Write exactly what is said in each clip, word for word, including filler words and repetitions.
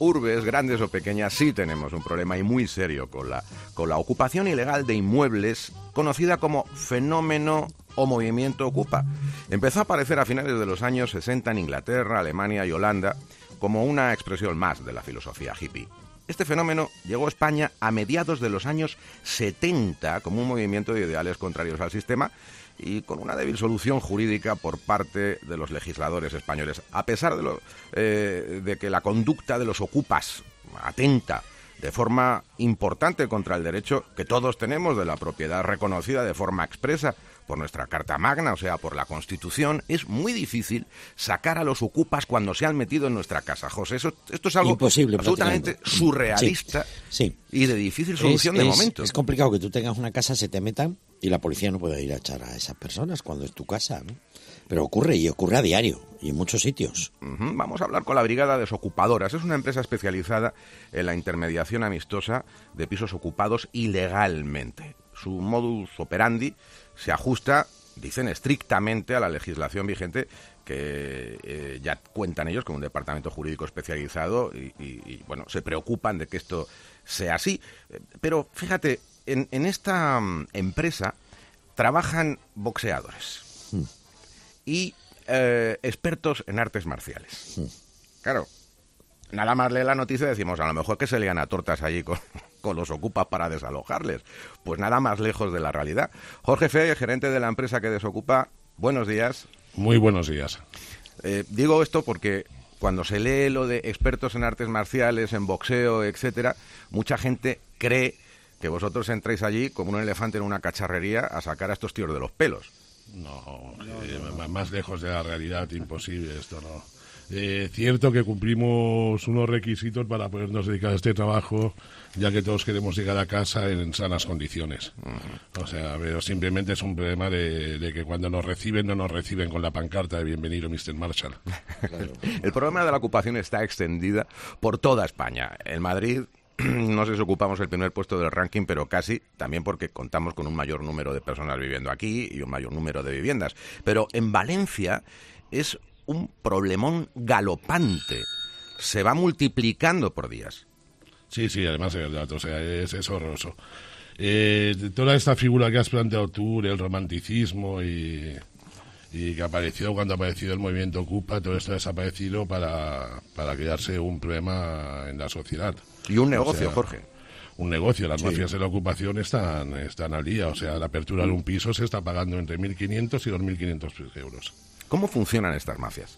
urbes, grandes o pequeñas, sí tenemos un problema y muy serio con la, con la ocupación ilegal de inmuebles, conocida como fenómeno o movimiento ocupa. Empezó a aparecer a finales de los años sesenta en Inglaterra, Alemania y Holanda como una expresión más de la filosofía hippie. Este fenómeno llegó a España a mediados de los años setenta como un movimiento de ideales contrarios al sistema y con una débil solución jurídica por parte de los legisladores españoles. A pesar de, lo, eh, de que la conducta de los ocupas atenta de forma importante contra el derecho que todos tenemos de la propiedad reconocida de forma expresa por nuestra Carta Magna, o sea, por la Constitución, es muy difícil sacar a los ocupas cuando se han metido en nuestra casa. José, eso, esto es algo imposible, absolutamente surrealista sí, sí. y de difícil solución es, de es, momento. Es complicado que tú tengas una casa, se te metan y la policía no puede ir a echar a esas personas cuando es tu casa, ¿no? Pero ocurre, y ocurre a diario, y en muchos sitios. Uh-huh. Vamos a hablar con la Brigada Desocupadoras. Es una empresa especializada en la intermediación amistosa de pisos ocupados ilegalmente. Su modus operandi se ajusta, dicen, estrictamente a la legislación vigente, que eh, ya cuentan ellos con un departamento jurídico especializado y, y, y, bueno, se preocupan de que esto sea así. Pero, fíjate, en, en esta um, empresa trabajan boxeadores mm. y eh, expertos en artes marciales. Mm. Claro, nada más lee la noticia y decimos, a lo mejor que se lian a tortas allí con... con los ocupas para desalojarles. Pues nada más lejos de la realidad. Jorge Fe, gerente de la empresa que desocupa, buenos días. Muy buenos días. Eh, digo esto porque cuando se lee lo de expertos en artes marciales, en boxeo, etcétera, mucha gente cree que vosotros entráis allí como un elefante en una cacharrería a sacar a estos tíos de los pelos. No, eh, más lejos de la realidad, imposible esto, no. Eh, cierto que cumplimos unos requisitos para podernos dedicar a este trabajo, ya que todos queremos llegar a casa en sanas condiciones. Uh-huh. O sea, pero simplemente es un problema de, de que cuando nos reciben, no nos reciben con la pancarta de bienvenido, mister Marshall. Claro. El problema de la ocupación está extendida por toda España. En Madrid, no sé si ocupamos el primer puesto del ranking, pero casi, también porque contamos con un mayor número de personas viviendo aquí y un mayor número de viviendas. Pero en Valencia es un problemón galopante. Se va multiplicando por días. Sí, sí, además es verdad, o sea, es, es horroroso. Eh, toda esta figura que has planteado tú, el romanticismo y, y que apareció cuando apareció el movimiento Ocupa, todo esto ha desaparecido para, para crearse un problema en la sociedad. Y un negocio, o sea, Jorge. Un negocio, las sí. mafias de la ocupación están, están al día, o sea, la apertura de un piso se está pagando entre mil quinientos y dos mil quinientos euros. ¿Cómo funcionan estas mafias?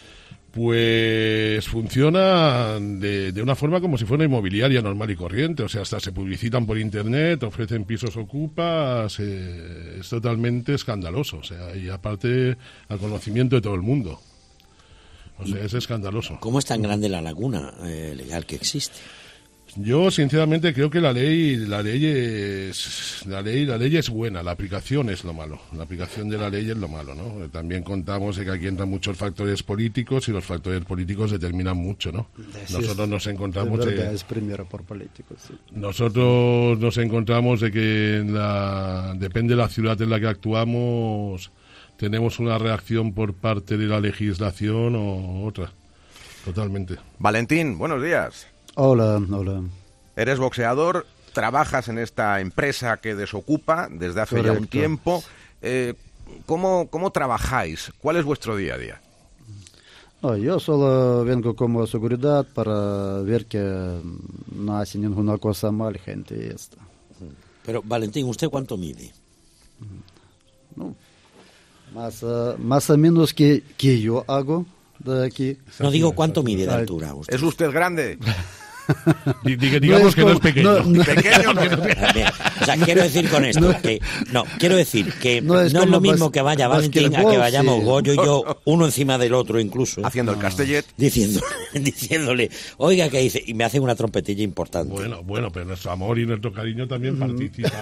Pues funciona de, de una forma como si fuera una inmobiliaria normal y corriente, o sea, hasta se publicitan por internet, ofrecen pisos ocupas, eh, es totalmente escandaloso, o sea, y aparte al conocimiento de todo el mundo, o sea, es escandaloso. ¿Cómo es tan grande la laguna eh, legal que existe? Yo sinceramente creo que la ley, la ley es, la ley, la ley es buena, la aplicación es lo malo, la aplicación de la ley es lo malo, ¿no? También contamos de que aquí entran muchos factores políticos y los factores políticos determinan mucho, ¿no? Nosotros nos encontramos de verdad, de, es primero por políticos. Sí. Nosotros nos encontramos de que en la, depende de la ciudad en la que actuamos, tenemos una reacción por parte de la legislación o otra, totalmente. Valentín, buenos días. Hola, hola. Eres boxeador, trabajas en esta empresa que desocupa desde hace Correcto. ya un tiempo. Eh, ¿cómo, ¿Cómo trabajáis? ¿Cuál es vuestro día a día? No, yo solo vengo como seguridad para ver que no hace ninguna cosa mal gente y esto. Pero, Valentín, ¿usted cuánto mide? No, más, uh, más o menos que, que yo hago de aquí. No digo cuánto mide de altura. Usted. ¿Es usted grande? Digamos no que no es pequeño. No, no. Pequeño no. O sea, quiero decir con esto no. que no, quiero decir que no es, no es lo mismo más, que vaya Valentín que a que vayamos sí. Goyo y yo, uno encima del otro incluso. Haciendo el castellet. Diciéndole, diciéndole, oiga, que dice, y me hace una trompetilla importante. Bueno, bueno, pero nuestro amor y nuestro cariño también mm. participa.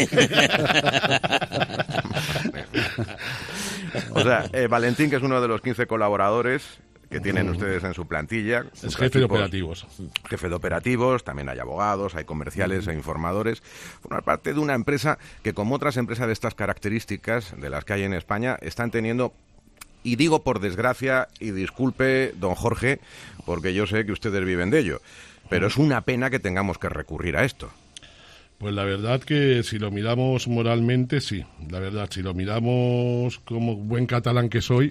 O sea, eh, Valentín, que es uno de los quince colaboradores que tienen ustedes en su plantilla. Es jefe de operativos. Jefe de operativos, también hay abogados, hay comerciales, hay informadores. Formar parte de una empresa que, como otras empresas de estas características, de las que hay en España, están teniendo Y digo por desgracia, y disculpe, don Jorge, porque yo sé que ustedes viven de ello, pero es una pena que tengamos que recurrir a esto. Pues la verdad que si lo miramos moralmente, sí. La verdad, si lo miramos como buen catalán que soy,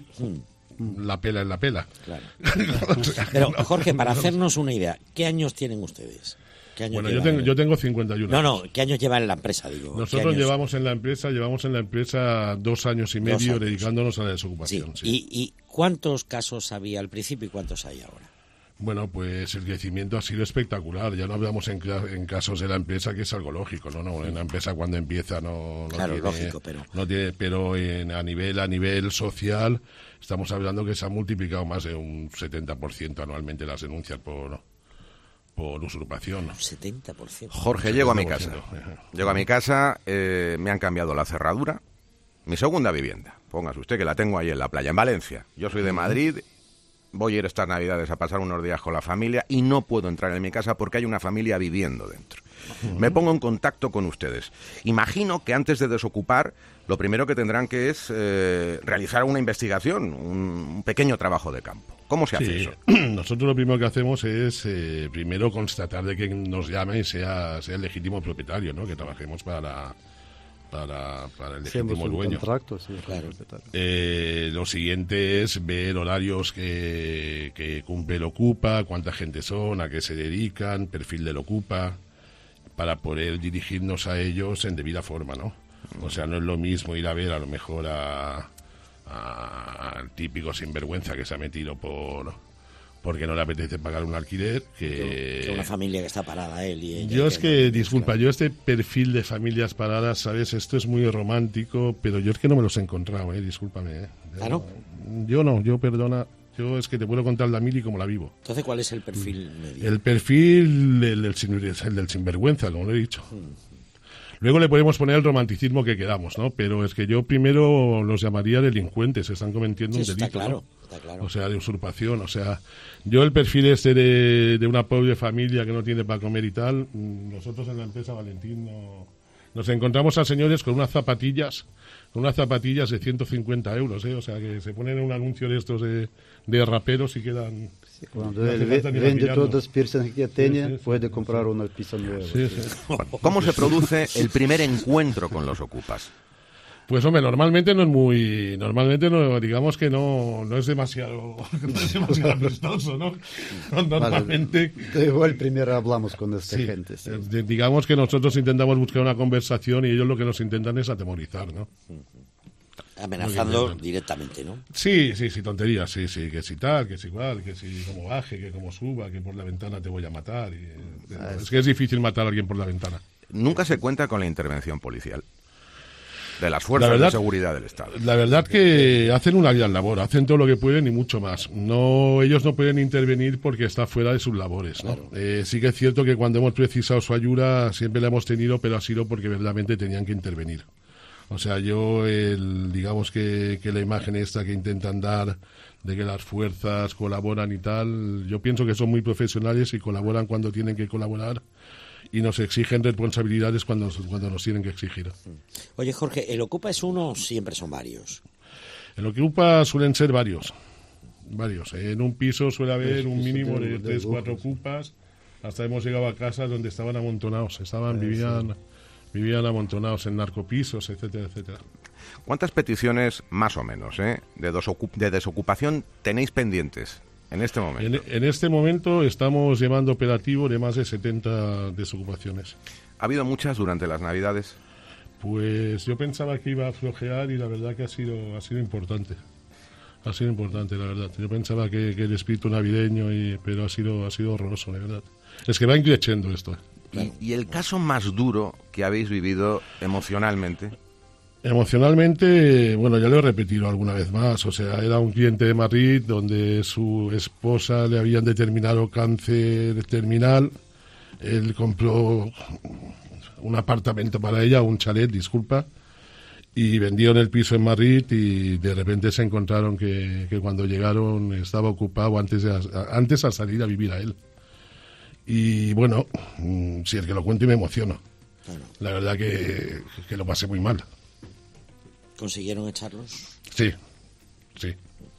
la pela es la pela. Claro. O sea, pero, no, Jorge, para no, hacernos una idea, ¿qué años tienen ustedes? ¿Qué años bueno, yo tengo, yo tengo cincuenta y uno No, años. no, ¿qué años lleva en la empresa, digo? Nosotros llevamos en la empresa, llevamos en la empresa dos años y medio años. dedicándonos a la desocupación. Sí. Sí. ¿Y, ¿Y cuántos casos había al principio y cuántos hay ahora? Bueno, pues el crecimiento ha sido espectacular. Ya no hablamos en, en casos de la empresa, que es algo lógico, ¿no? no en la empresa cuando empieza no, no claro, tiene, lógico, pero no tiene, pero en, a nivel a nivel social estamos hablando que se ha multiplicado más de un setenta por ciento anualmente las denuncias por por usurpación. setenta por ciento. Jorge, llego a mi casa. Llego a mi casa, eh, me han cambiado la cerradura, mi segunda vivienda. Póngase usted que la tengo ahí en la playa, en Valencia. Yo soy de Madrid. Voy a ir estas Navidades a pasar unos días con la familia y no puedo entrar en mi casa porque hay una familia viviendo dentro. Uh-huh. Me pongo en contacto con ustedes. Imagino que antes de desocupar, lo primero que tendrán que es eh, realizar una investigación, un, un pequeño trabajo de campo. ¿Cómo se hace sí. eso? Nosotros lo primero que hacemos es, eh, primero, constatar de que nos llame y sea, sea el legítimo propietario, ¿no? Que trabajemos para... Para, para el legítimo dueño. Contrato, sí, claro. Eh, lo siguiente es ver horarios que, que cumple el Ocupa, cuánta gente son, a qué se dedican, perfil del Ocupa, para poder dirigirnos a ellos en debida forma, ¿no? O sea, no es lo mismo ir a ver a lo mejor a, a, al típico sinvergüenza que se ha metido por... porque no le apetece pagar un alquiler, que... que una familia que está parada, él y ella. Yo es que, que disculpa, claro. yo este perfil de familias paradas, ¿sabes? Esto es muy romántico, pero yo es que no me los he encontrado, ¿eh? Discúlpame, ¿eh? ¿Claro? Yo no, yo perdona, yo es que te puedo contar la mil y como la vivo. Entonces, ¿cuál es el perfil medio? El perfil el, el, el del sinvergüenza, como lo he dicho. Hmm. Luego le podemos poner el romanticismo que queramos, ¿no? Pero es que yo primero los llamaría delincuentes, están cometiendo sí, un delito, está claro, ¿no? Está claro. O sea, de usurpación, o sea, yo el perfil este de, de una pobre familia que no tiene para comer y tal, nosotros en la empresa Valentín no, nos encontramos a señores con unas zapatillas, con unas zapatillas de ciento cincuenta euros, ¿eh? O sea, que se ponen en un anuncio de estos de, de raperos y quedan... Sí, cuando no él vende todos los piercings que tiene, sí, sí, puede comprar sí. una pizza nueva. Sí, sí. ¿Cómo se produce el primer encuentro con los ocupas? Pues hombre, normalmente no es muy, normalmente no, digamos que no, no es demasiado, no es demasiado amistoso, ¿no? Normalmente. Vale, igual primero hablamos con esta sí, gente. Sí. Digamos que nosotros intentamos buscar una conversación y ellos lo que nos intentan es atemorizar, ¿no? Amenazando directamente, ¿no? Sí, sí, sí, tonterías, sí, sí, que si tal, que si igual, que si como baje, que como suba, que por la ventana te voy a matar. Y, ah, es que es difícil matar a alguien por la ventana. Nunca se cuenta con la intervención policial de las fuerzas verdad, de seguridad del Estado. La verdad que hacen una gran labor, hacen todo lo que pueden y mucho más. No, ellos no pueden intervenir porque está fuera de sus labores, ¿no? Claro. Eh, sí que es cierto que cuando hemos precisado su ayuda siempre la hemos tenido, pero ha sido porque verdaderamente tenían que intervenir. O sea, yo, el, digamos que, que la imagen esta que intentan dar de que las fuerzas colaboran y tal, yo pienso que son muy profesionales y colaboran cuando tienen que colaborar y nos exigen responsabilidades cuando, cuando nos tienen que exigir. Oye, Jorge, ¿el Ocupa es uno o siempre son varios? El Ocupa suelen ser varios, varios. En un piso suele haber un mínimo de tres, cuatro Ocupas, hasta hemos llegado a casas donde estaban amontonados, estaban, vivían... Vivían amontonados en narcopisos, etcétera, etcétera. ¿Cuántas peticiones, más o menos, eh, de, de desocupación tenéis pendientes en este momento? En, en este momento estamos llevando operativo de más de setenta desocupaciones. ¿Ha habido muchas durante las Navidades? Pues yo pensaba que iba a flojear y la verdad que ha sido, ha sido importante. Ha sido importante, la verdad. Yo pensaba que, que el espíritu navideño, y, pero ha sido, ha sido horroroso, la verdad. Es que va increciendo esto. ¿eh? Claro. ¿Y, ¿Y el caso más duro que habéis vivido emocionalmente? Emocionalmente, bueno, ya lo he repetido alguna vez más. O sea, era un cliente de Madrid donde su esposa le habían determinado cáncer terminal. Él compró un apartamento para ella, un chalet, disculpa, y vendieron el piso en Madrid y de repente se encontraron que, que cuando llegaron estaba ocupado antes, de, antes a salir a vivir a él. Y bueno, si es que lo cuento y me emociono. Claro. La verdad que, que lo pasé muy mal. ¿Consiguieron echarlos? Sí, sí.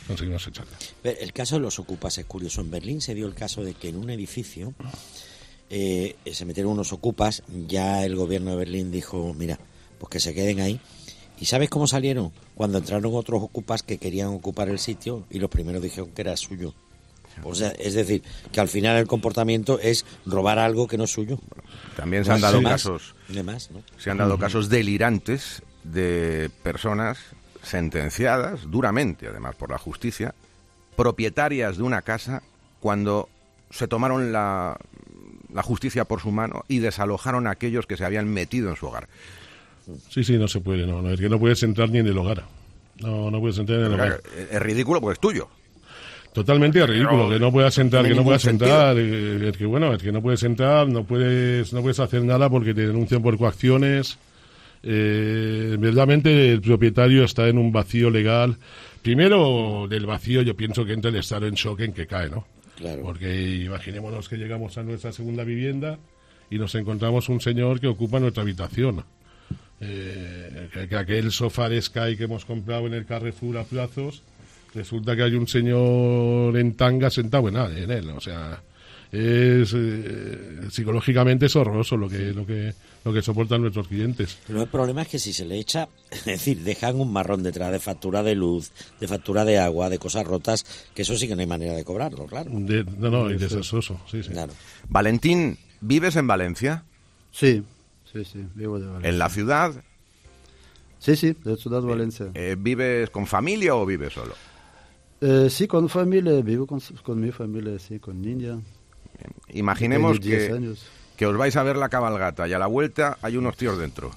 conseguimos echarla. El caso de los ocupas es curioso. En Berlín se dio el caso de que en un edificio eh, se metieron unos ocupas, ya el gobierno de Berlín dijo, mira, pues que se queden ahí. ¿Y sabes cómo salieron? Cuando entraron otros ocupas que querían ocupar el sitio y los primeros dijeron que era suyo. O sea, es decir, que al final el comportamiento es robar algo que no es suyo. También se han dado de casos, más, de más, ¿no? se han dado casos delirantes de personas sentenciadas duramente, además por la justicia, propietarias de una casa, cuando se tomaron la, la justicia por su mano y desalojaron a aquellos que se habían metido en su hogar. Sí, sí, no se puede, no, no, es que no puedes entrar ni en el hogar. No, no puedes entrar en el hogar. Es ridículo porque es tuyo. Totalmente ridículo, que no puedas entrar, que no puedas entrar, es que bueno, es que no puedes entrar, no puedes, no puedes hacer nada porque te denuncian por coacciones. Eh, verdaderamente el propietario está en un vacío legal. Primero, del vacío yo pienso que entra el estado en shock en que cae, ¿no? Claro. Porque imaginémonos que llegamos a nuestra segunda vivienda y nos encontramos un señor que ocupa nuestra habitación. Eh, que, que aquel sofá de Sky que hemos comprado en el Carrefour a plazos, resulta que hay un señor en tanga sentado en, en él, o sea, es eh, psicológicamente es horroroso lo que lo que lo que soportan nuestros clientes. Pero el problema es que si se le echa, es decir, dejan un marrón detrás de factura de luz, de factura de agua, de cosas rotas, que eso sí que no hay manera de cobrarlo, claro. De, no, no, es desastroso, sí, sí. Claro. Valentín, ¿vives en Valencia? Sí, sí, sí, vivo de Valencia. ¿En la ciudad? Sí, sí, de Ciudad de Valencia. Eh, ¿Vives con familia o vives solo? Eh, sí, con familia, vivo con, con mi familia, sí, con niña. Imaginemos que, que os vais a ver la cabalgata y a la vuelta hay unos tíos dentro.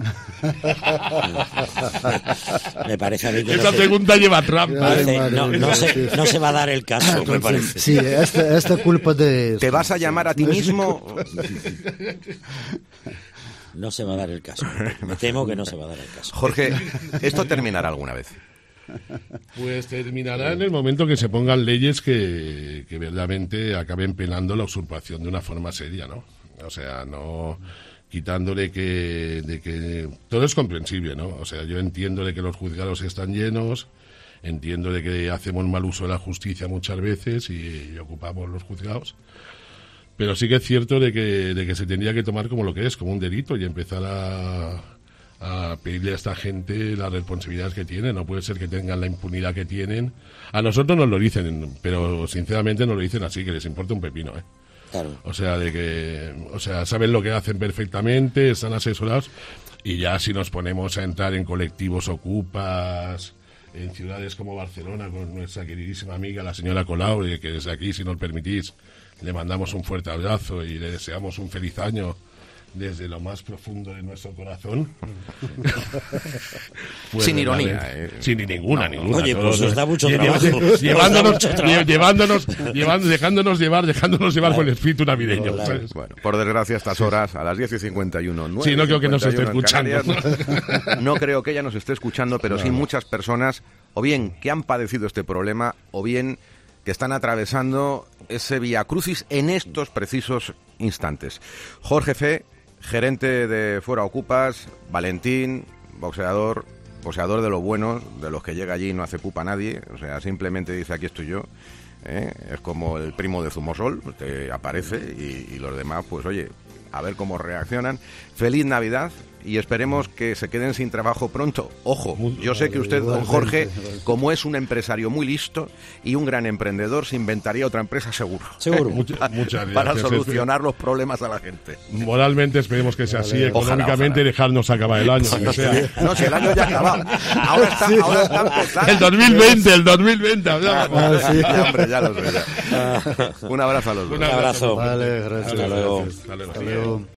Me parece a mí que esa no se, pregunta lleva trampa. parece, no, no, se, no se va a dar el caso, me parece. Sí, esta, esta culpa de... ¿Te vas a llamar a ti mismo? No se va a dar el caso. Me temo que no se va a dar el caso. Jorge, ¿esto terminará alguna vez? Pues terminará en el momento que se pongan leyes que, que verdaderamente acaben penando la usurpación de una forma seria, ¿no? O sea, no quitándole que, de que todo es comprensible, ¿no? O sea, yo entiendo de que los juzgados están llenos, entiendo de que hacemos mal uso de la justicia muchas veces y, y ocupamos los juzgados, pero sí que es cierto de que, de que se tendría que tomar como lo que es, como un delito y empezar a... a pedirle a esta gente la responsabilidad que tienen. No puede ser que tengan la impunidad que tienen. A nosotros nos lo dicen, pero sinceramente nos lo dicen así, que les importa un pepino, ¿eh? Claro. O sea, de que, o sea, saben lo que hacen perfectamente, están asesorados, y ya si nos ponemos a entrar en colectivos ocupas, en ciudades como Barcelona, con nuestra queridísima amiga, la señora Colau, que desde aquí, si nos permitís, le mandamos un fuerte abrazo y le deseamos un feliz año desde lo más profundo de nuestro corazón. Pues sin ironía. Eh. Sin ninguna, no, ninguna. Oye, pues nos da mucho lle trabajo. Llevándonos, mucho trabajo. llevándonos, llevando, dejándonos llevar, dejándonos llevar claro. Con el espíritu navideño. Claro. ¿Sabes? Bueno, por desgracia, a estas horas, a las diez y cincuenta y uno, sí, no creo que nos esté escuchando. Canarias, no creo que ella nos esté escuchando, pero no, sí muchas personas, o bien que han padecido este problema, o bien que están atravesando ese vía crucis en estos precisos instantes. Jorge Fe, gerente de Fuera Ocupas, Valentín, boxeador, boxeador de los buenos, de los que llega allí y no hace pupa a nadie, o sea, simplemente dice aquí estoy yo, ¿eh? Es como el primo de Zumosol, te aparece y, y los demás, pues oye, a ver cómo reaccionan. Feliz Navidad y esperemos que se queden sin trabajo pronto. Ojo, yo sé que usted, don Jorge, como es un empresario muy listo y un gran emprendedor, se inventaría otra empresa seguro. Seguro. Muchas, muchas para solucionar los problemas a la gente. Moralmente esperemos que sea así, económicamente ojalá. Dejarnos acabar el año. No, sea. no, si el año ya ha acabado. Ahora está, sí. ahora está empezando. El dos mil veinte, el dos mil veinte. Ah, sí. Ya, hombre, ya lo sé. Ya. Un abrazo a los dos. Un abrazo. Vale, gracias. Hasta luego. Hasta luego. Hasta luego.